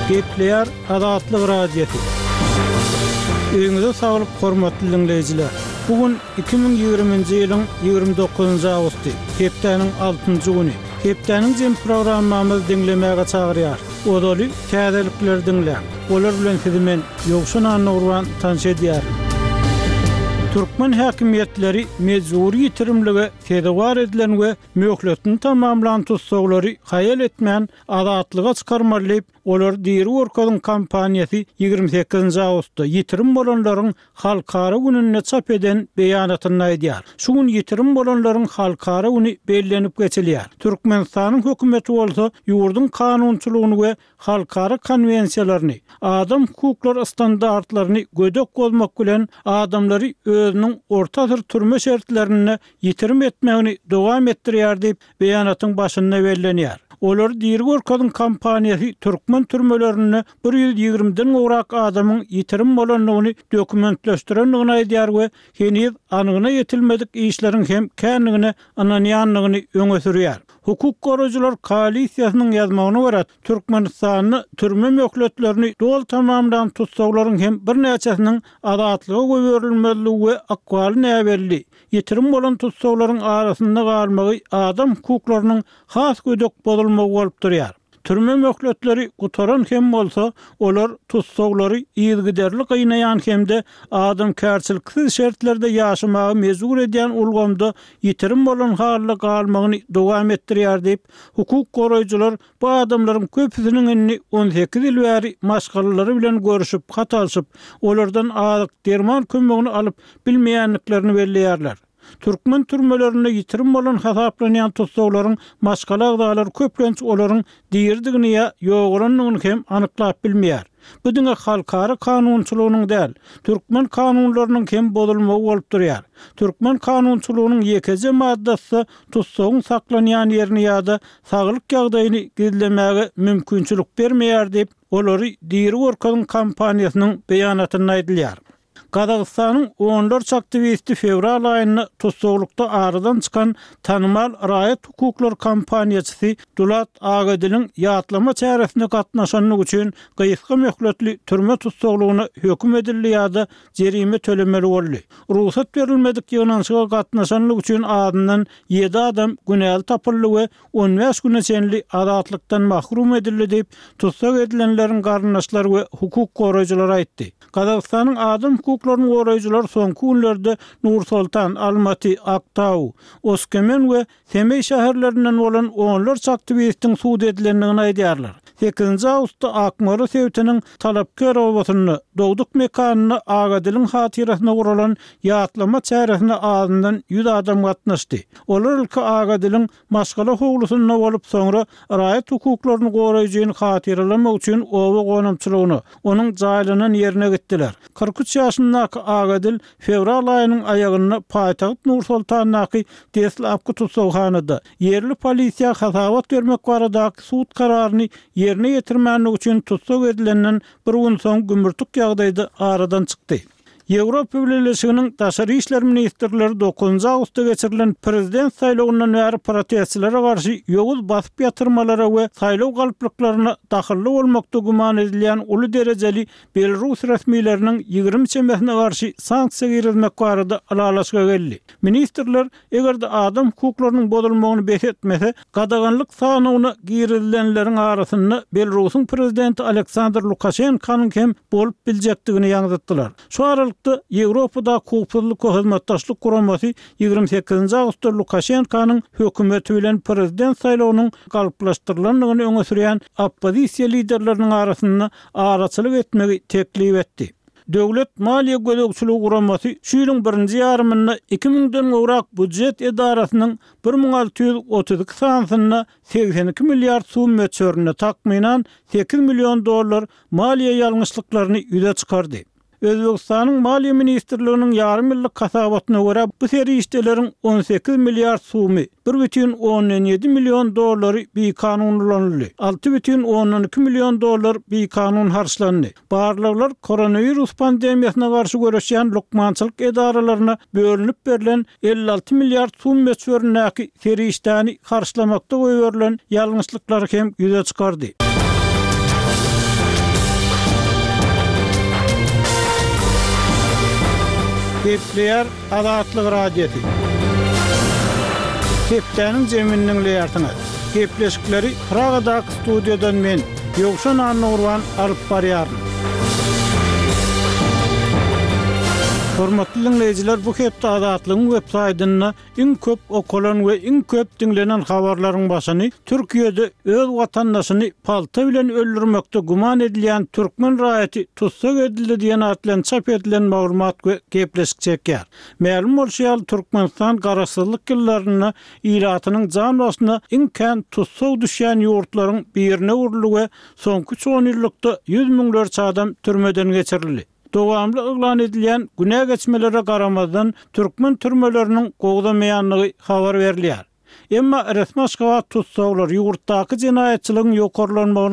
Gepleyer Adatlyk radiosu. Öňüňizde saglyk, hormatly dinleyijiler. Bugün 2020-nji ýylyň 29-njy awgusty, hepdeniň 6-njy güni. Hepdeniň jem programmamyzy dinlemäge çagyrýar. Odaly täzelikler dinleýär. Olar bilen sizi men Ýogşan Anurwan tanış edýär. Türkmen häkimetleri mejburi ýitirimlige tedawar edilen we möhletini tamamlanan tutsaglary hayal etmän adatlyga çykarmalyp, olar diýeri orkadyň kampaniýasy 28-nji awgustda ýitirim bolanlaryň halkara gününe çap eden beýanatyny aýdýar. Şu gün ýitirim bolanlaryň halkara güni bellenip geçilýär. Türkmenistanyň hökümeti bolsa ýurdun kanunçylygyny we halkara konwensiýalaryny, adam hukuklary standartlaryny gödek bolmak bilen adamlary özüniň ortadyr türme şertlerini ýitirim etmegini dowam etdirýär diýip beýanatyň başynda bellenýär. Olar diýeri orkadyň kampaniýasy türkmen türmelerini 120den gowrak adamyň ýitirim bolanlygyny dokumentleşdirendigini aýdýar we henüz anygyna ýetilmedik işleriň hem känligini ananýanlygyny öňe sürýär. Hukuk goraýjylar koalisiýasynyň ýazmagyna görä, Türkmenistanyň türme möhletlerini dol tamamlanan tutsaklaryň hem bir näçesiniň adatlyga goýurilmeligi we akwaly näberli ýetirim bolan tutsaklaryň arasynda galmagy adam hukuklarynyň has gödek bolmagy bolup durýar. Türme möhletleri gutaran hem bolsa, olar tutsaklary ýygyderli gynnaýan hemde adam kärçiliksiz şertlerde ýaşamagy mezur edýän ulgamda ýetirim bolan halda galmagyny dowam etdirýär diýip hukuk goraýjylar bu adamlaryň köpüsiniň indi 18 ýyl bäri maşgalary bilen görüşip hatalşyp, olardan azyk derman kömegini alyp bilmeýänliklerini belleýärler. Türkmen türmelerinde ýitirim bolan hasaplanýan tutsaklaryň maşgala agdalary köplenç olaryň diýerdigini ýa ýoğuranlygyny hem anyklap bilmeýär. Bu diňe halkara kanunçylygynyň däl, türkmen kanunlarynyň hem bozulmagy bolup durýar. Türkmen kanunçylygynyň ýekiji maddasy tutsagyň saklanýan ýerini ýa-da saglyk ýagdaýyny gizlemäge mümkinçilik bermeýär diýip olary diýeri orkadyň kampaniýasynyň beýanatyny aýdylýar. Qazaqstanyň 14 aktivisti fevral aýyny tutsaglykda aradan çykan tanymal raýat hukuklary kampaniýaçysy Dulat Agadilň ýatlama çäresinde gatnaşanlyk üçin gyýyska möhletli türme tutsaglygyna höküm edildi ýa-da jerime tölemeli boldy. Ruhsat berilmedik ýygnaşyga gatnaşanlyk üçin adından 7 adam günäli tapyldy we 15 güne çenli adatlykdan mahrum edildi diýip tutsak edilenleriň garnaşlary we hukuk goraýjylary aýtdy. Qazaqstanyň adam hukuklaryny goraýjylar soňky günlerde Nur-Sultan, Almaty, Aktau, Oskemen we Semey şäherlerinden bolan onlarca aktivistin suud edilendigini aýdýarlar. 8-nji awgustda Akmara Sewtiniň talapkar obasyny dowduk mekanyny Agadilň hatirasyna guralan ýatlama çäresine azyndan 100 adam gatnaşdy. Olar ilki Agadilň maşgala howlusyna bolup soňra raýat hukuklaryny goraýjyny hatırlamak üçin owa gonamçylygyny onuň jaýlanan ýerine gitdiler. 43 ýaşyndaky Agadil fevral aýynyň aýagyny paýtagyt Nur-Sultanyňky Teslapky tutsaghanada yerli polisiýa hasabat bermek baradaky suud kararyny yerine ýetirmänlik üçin tutsak edilenden bir gün soň gümürtük ýagdaýda aradan çykdy. Ýewropa Birleşiginiň Daşary işler ministrleri 9-njy awgustda geçirilen prezident saýlawyndan bäri protestçilere garşy ýogul basyp ýatyrmalara we saýlaw galplyklaryna dahilli bolmakda guman edilýän uly derejeli Belarus resmiýetleriniň 20 çemesine garşy sanksiýa girilmek barada alalaşyga geldi. Ministrler egerde adam hukuklarynyň bozulmagyny behetmese, gadaganlyk sanawyna girilenleriň arasynda Belarusyň prezidenti Aleksandr Lukashenkanyň hem bolup biljekdigini ýaňytdylar. Şu Ýewropada hukuklyk hyzmatdaşlyk guramasy 28-nji awgustda Lukashenkanyň hökümeti bilen prezident saýlawynyň galplaşdyrylanlygyny öňe sürýän oppozisiýa liderleriniň arasynda araçylyk etmegi teklip etdi. Döwlet maliýe gödekçiligi guramasy şu ýylyň 1-nji ýarymynda 2000den gowrak budjet edarasynyň 1632 sanatyna 82 milliard soum meçörüne takminan 8 milyon dollar maliýe ýalňyşlyklaryny ýüze çykardy. Özbekistanyň Maliýe Ministrliginiň ýarym ýyllyk hasabatyna görä bu seri işleriň 18 milliard sumy 1,17 milyon dollary beýkanunlandy. 6,12 milyon dollar beýkanun harçlandy. Barlyklar koronavirus pandemiýasyna garşy görüşýän lukmançylyk edaralaryna bölünip berilen 56 milliard soum meçörünäki seri işlerini harçlamakda goýurylan ýalňyşlyklary hem ýüze çykardy. Gepleyer Azatlyk radiosu. Hepdeniň jeminiň leýartyna. Gepleşikleri Pragadaky studiýadan men Ýogşan Annurwan alyp barýaryn. Hormatly dinleyijiler, bu hepde Azatlygyň web saýtyna iň köp okulan we iň köp dinlenen habarlaryň başyny Türkiýede öz watandaşyny palta bilen öldürmekde guman edilýän türkmen raýaty tutsak edildi diýen atlan çap edilen maglumat we gepleşik çekýär. Ma'lum bolýar, Türkmenistan garaşsyzlyk ýyllaryna iratynyň jan başyna iň kän tutsak düşýän ýurtlaryň birine uruldy we soňky 10 ýyllykda 100 miňlerçe adam türmeden geçirildi. Dowamly yglan edilýän güne geçmelere garamazdan türkmen türmeleriniň gowdamaýanlygy habar berilýär. Emma resmi şahat tutsaglar ýurtdaky jenaýetçiligiň ýokarlanmagyny